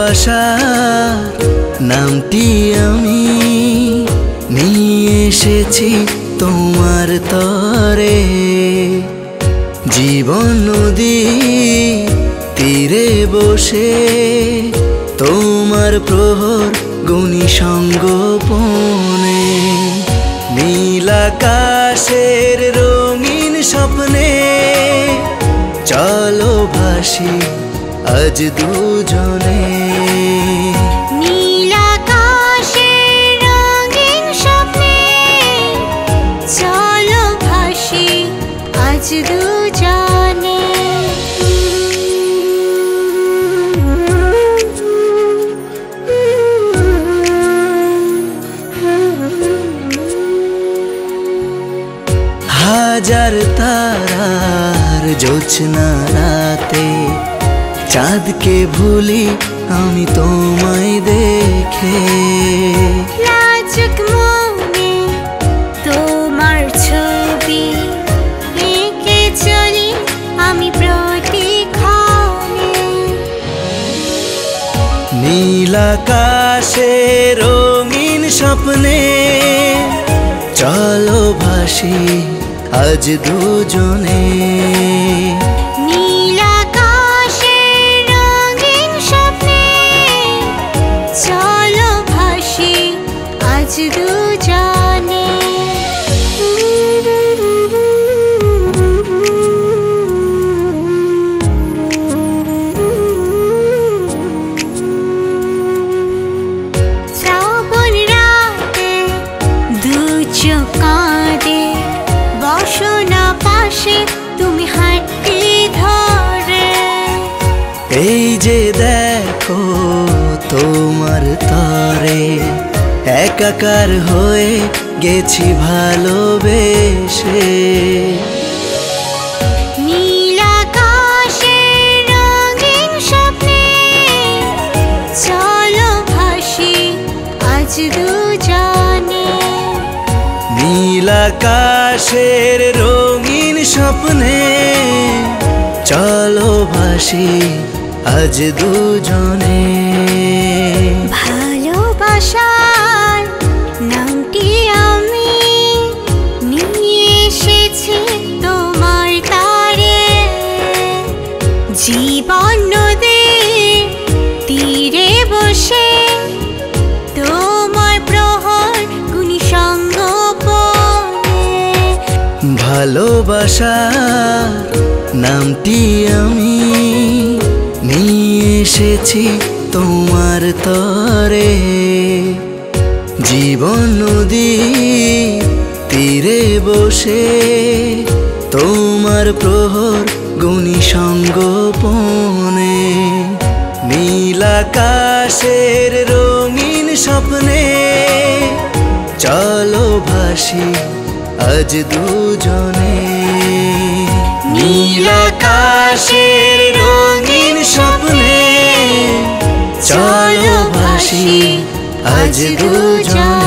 ভালোবাসার নামটি আমি নিয়ে এসেছি তোমার তরে। জীবন নদী তীরে বসে তোমার প্রহর গুণী সঙ্গোপনে। নীল আকাশের রঙিন স্বপ্নে চলো ভাসি আজ দুজনে। নীল আকাশের রঙিন স্বপ্নে চলো ভাসি আজ দুজনে। হাজার তারার জ্যোৎস্না রাতে চাঁদকে ভুলি আমি তোমায় দেখে। লাজুক মনে তোমার ছবি এঁকে চলি আমি প্রতিক্ষণে। নীল আকাশের রঙিন স্বপ্নে চলো ভাসি আজ দুজনে। নীল আকাশের রঙিন স্বপ্নে চলো ভাসি আজ দুজনে। শ্রাবণ রাতে দু চোখ কাঁদে বসো না পাশে তুমি হাঁটতে ধরে। এই যে দেখো তোমার তরে একাকার হয়ে গেছি ভালোবেসে। নীল আকাশের রঙিন স্বপ্নে চলো ভাসি আজ দুজনে। নীল আকাশের রঙিন স্বপ্নে চলো ভাসি আজ দুজনে। ভালোবাসার নামটি আমি নিয়ে এসেছি তোমার তারে। জীবন নদীর তীরে বসে তোমার প্রহর গুণী সঙ্গোপনে। ভালোবাসার নামটি আমি নিয়ে এসেছি তোমার তরে। জীবন নদী তীরে বসে তোমার প্রহর গুণী সঙ্গোপনে। নীল আকাশের রঙিন স্বপ্নে চলো ভাসি আজ দুজনে। নীল আকাশের রঙিন স্বপ্নে চলো ভাসি আজ দুজনে।